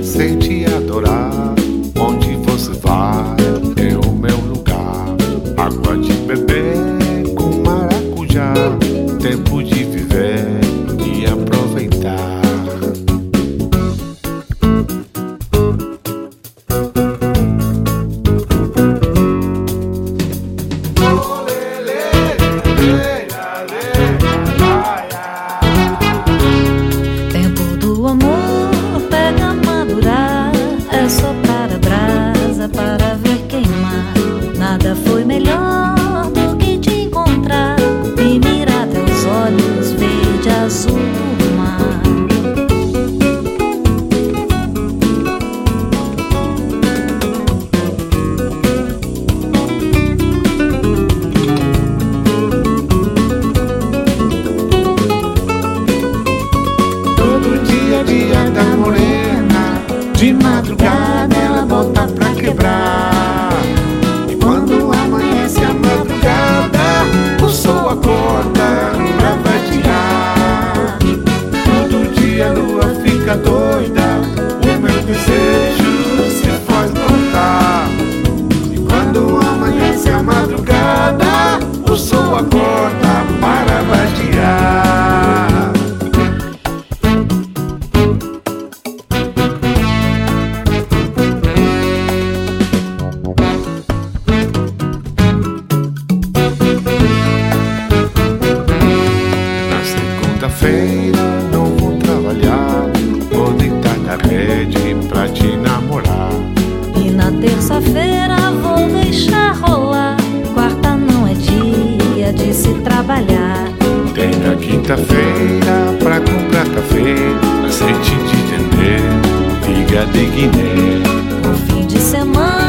sei te adorar. Onde você vai é o meu lugar. Água de beber com maracujá. Tempo de viver e aproveitar. Tempo do amor pega madurar. É soprar a brasa para ver queimar. Nada foi melhor do que te encontrar e mirar teus olhos verde azul do mar. Todo dia é dia da morena. De madrugada ela volta pra quebrar. E quando amanhece a madrugada, o sol acorda pra vadiar. Todo dia a lua fica doida, o meu desejo se faz notar. E quando amanhece a madrugada, o sol acorda para vadiar. Na segunda-feira não vou trabalhar, vou deitar na rede pra te namorar. E na terça-feira vou deixar rolar. Quarta não é dia de se trabalhar. Tem na quinta-feira pra comprar café, azeite de dendê, figa de Guiné. No fim de semana